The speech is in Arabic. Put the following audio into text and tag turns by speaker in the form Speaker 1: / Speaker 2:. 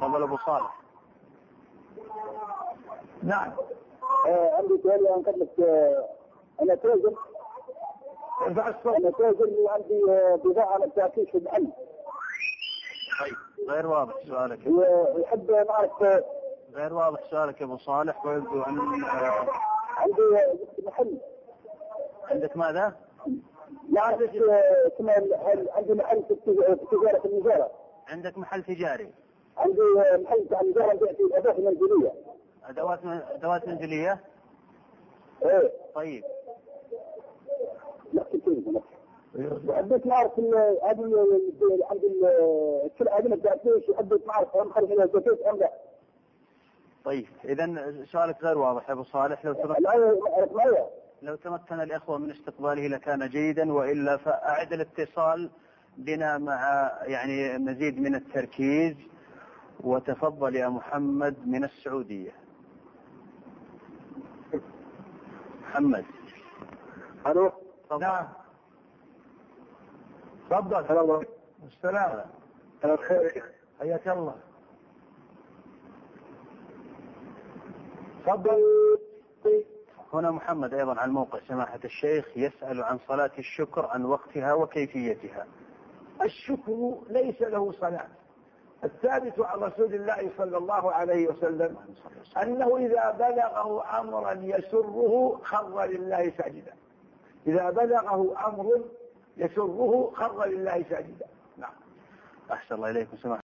Speaker 1: تفضل أبو صالح.
Speaker 2: نعم.
Speaker 3: عندي سؤال أنقل لك. أنا تاجر.
Speaker 2: ارفع الصوت.
Speaker 3: أنا تاجر وعندي بضاعة مساكين في المحل.
Speaker 1: طيب غير واضح سؤالك.
Speaker 3: ويحب نعرف.
Speaker 1: غير واضح سؤالك يا أبو صالح، ويبدو أن
Speaker 3: عندي محل.
Speaker 1: عندك ماذا؟
Speaker 3: نعرف هل عندي محل في التجارة في النجارة.
Speaker 1: عندك محل تجاري؟
Speaker 3: عندي محل في النجارة بيع فيه أدوات منزلية.
Speaker 1: أدوات منزلية؟
Speaker 3: إيه.
Speaker 1: طيب.
Speaker 3: لا كتير. حبيت نعرف هذه عند السلعة هذه ما تبيعش، حبيت نعرف هم خارج منها زكاة أم لا.
Speaker 1: طيب إذا سؤالك غير واضح يا أبو صالح. لو تمكن الإخوة من استقباله لكان جيدا، وإلا فأعد الاتصال بنا مع يعني مزيد من التركيز. وتفضل يا محمد من السعودية. محمد.
Speaker 3: ألو.
Speaker 2: نعم. تفضل.
Speaker 3: السلام.
Speaker 2: السلام. حياك الله. تفضل.
Speaker 1: هنا محمد أيضا على الموقع سماحة الشيخ يسأل عن صلاة الشكر، عن وقتها وكيفيتها.
Speaker 2: الشكر ليس له صلاة. الثابت عن رسول الله صلى الله عليه وسلم أنه إذا بلغه أمرا يسره خر لله ساجدا. إذا بلغه أمر يسره خر لله ساجدا. نعم.
Speaker 1: أحسن الله إليكم سماحة